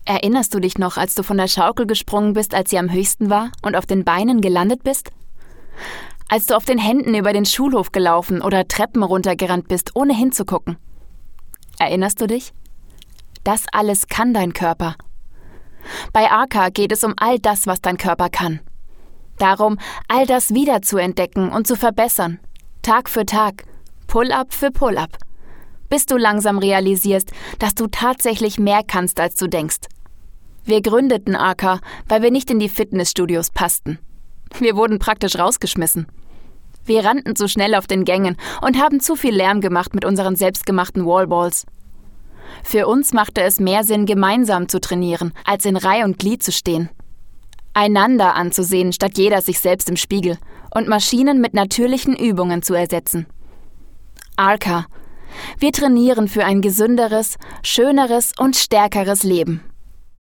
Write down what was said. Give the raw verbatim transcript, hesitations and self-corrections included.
Erinnerst du dich noch, als du von der Schaukel gesprungen bist, als sie am höchsten war und auf den Beinen gelandet bist? Als du auf den Händen über den Schulhof gelaufen oder Treppen runtergerannt bist, ohne hinzugucken? Erinnerst du dich? Das alles kann dein Körper. Bei Arca geht es um all das, was dein Körper kann. Darum, all das wieder zu entdecken und zu verbessern. Tag für Tag, Pull-up für Pull-up. Bis du langsam realisierst, dass du tatsächlich mehr kannst, als du denkst. Wir gründeten Arca, weil wir nicht in die Fitnessstudios passten. Wir wurden praktisch rausgeschmissen. Wir rannten zu schnell auf den Gängen und haben zu viel Lärm gemacht mit unseren selbstgemachten Wallballs. Für uns machte es mehr Sinn, gemeinsam zu trainieren, als in Reih und Glied zu stehen. Einander anzusehen, statt jeder sich selbst im Spiegel und Maschinen mit natürlichen Übungen zu ersetzen. Arca. Wir trainieren für ein gesünderes, schöneres und stärkeres Leben.